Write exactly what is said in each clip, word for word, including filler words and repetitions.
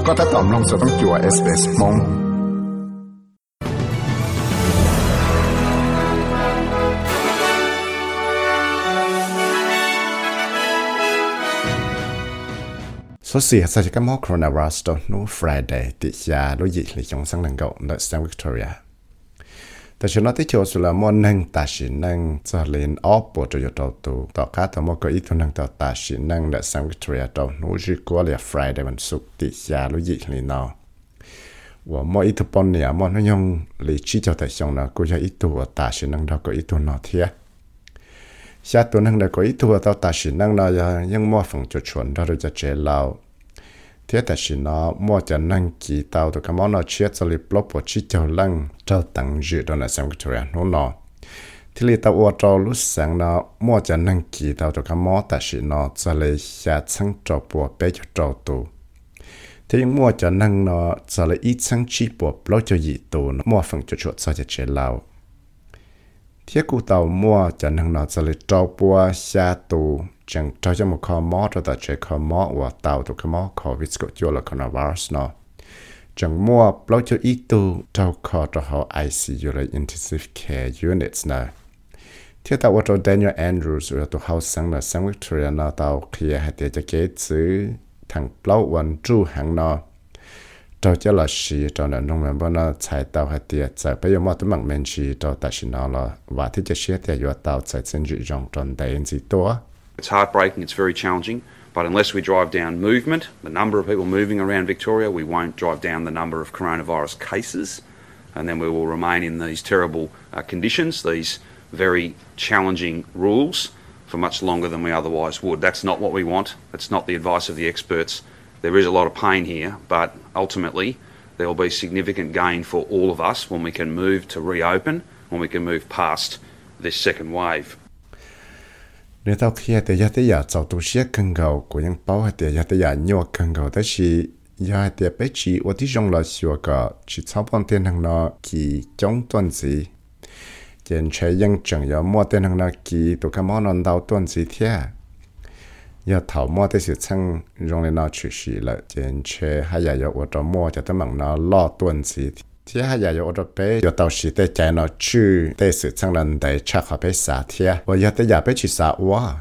ก็ถ้าตอมลงจะต้องจั่ว เอส บี เอส มงsố xì sẽ có món coronavirus đó nó Friday thì giờ đối diện là trong sáng năng gạo ở South Victoria. Tại cho nó tới chỗ là món năng ta chỉ năng cho lên ốp bộ cho đầu tụ tạo cả thằng món có ít thôi năng tạo ta chỉ năng ở South Victoria đó nó chỉ có là Friday mình sụp thì giờ đối diện là nó. Và mỗi ít thôi này món nó nhung lý trí cho tại trong nó cũng cho ít thôi ta chỉ năng đó có ít thôi nó thiệt. Xa tuần năng đã có ít thua tao ta chỉ năng nó nhưng mua phòng cho chuẩn đó rồi cho chế lao thế ta chỉ nó mua cho năng kỳ tao tụi cái món nó chia cho li block của chi cho lăng cho tặng dự đó là South Victoria nó nó thì li tao ở cho lúc sáng nó mua cho năng kỳ tao tụi cái món ta chỉ nó cho li xa chăng cho bộ bé cho trâu tụ thì mua cho năng nó cho li ít chăng chi bộ block cho dị tụ nó mua phòng cho chuẩn cho chế lao thiết cụ tàu mua cho năng nó sẽ lấy trâu bùa xa tù chẳng cho cho một kho mó cho ta chơi kho mó và tàu tụ kho mó kho vít có cho là coronavirus nó chẳng mua bao cho ít tù trâu kho cho họ I C U là intensive care units nè thiết tàu cho Daniel Andrews rồi tụ house sang là South Victoria nó tàu kia hay để cho kế chữ thằng baoวันchú hàng nó cho cho là gì cho nên nông dân bọn nó chạy tàu hay tiệt chạy bây giờ mà tụi mình mình chỉ cho ta chỉ nói là và thì cho xe thì giờ tàu chạy trên dự dòng tròn đầy gì to. It's heartbreaking. It's very challenging. But unless we drive down movement, the number of people moving around Victoria, we won't drive down the number of coronavirus cases, and then we will remain in these terrible uh, conditions, these very challenging rules, for much longer than we otherwise would. That's not what we want. That's not the advice of the experts. There is a lot of pain here, but ultimately there will be significant gain for all of us when we can move to reopen, when we can move past this second wave. Nếu tao khi thì giờ tới giờ cháu tu sửa cần cầu của những bao thì giờ tới giờ nhiều cần cầu đó là giờ thì bé chỉ ởที่trong là sửa cả chỉ sáu phần tiền hàng nó kỳ trong tuần gì, hiện tạiยังchẳng có mua tiền hàng nó kỳ tụi cái món ăn đào tuần gì thế. giờ thảo mua tới sự chăng dùng lên nó chủ sĩ là trên chế hay giờ ở trong mua cho tới bằng nó lo tuần gì thì hay giờ ở trong bé giờ tàu sĩ tới chạy nó chữ tới sự chăng lần đấy chắc họ bé xả thiệt và giờ tới giờ bé chỉ xả quá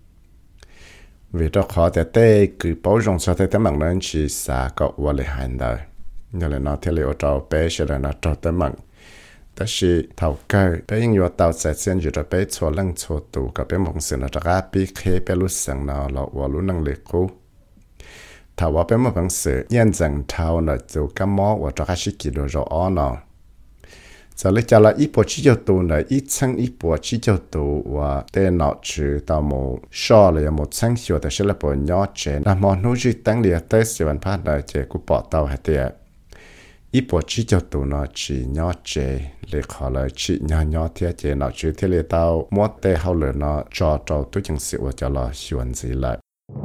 vì đó khó để tới cứ bảo dùng cho tới tới bằng nó chỉ xả có quá lợi hại đó giờ là nó theo ở trong bé sẽ là nó cho tới bằng但是头家别因为到在先就着别错冷错度个别梦想了这个比开别路上了了我路能力高头话别么本事验证头了就干么我这个是记录着安了就你就了一波只就度了一层一波只就度我电脑去到冇少了有冇层小的是了波nhỏ钱那么努力等了得十万趴了结果报到还得ít bộ chỉ cho tụi nó chỉ nhỏ chế để họ lại chỉ nhỏ nhỏ thế chế nó chỉ thế là tao muốn để họ lại nó cho cho tôi chẳng sự cho là xuân gì lại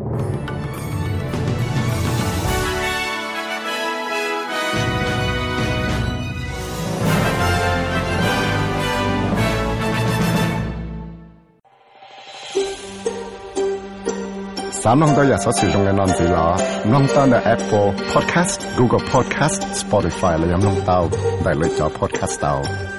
Sám nông tôi giờ sẽ sử dụng cái nón gì đó, nông tao là Apple Podcast, Google Podcast, Spotify là giống nông tao, đại lựa chọn podcast tao.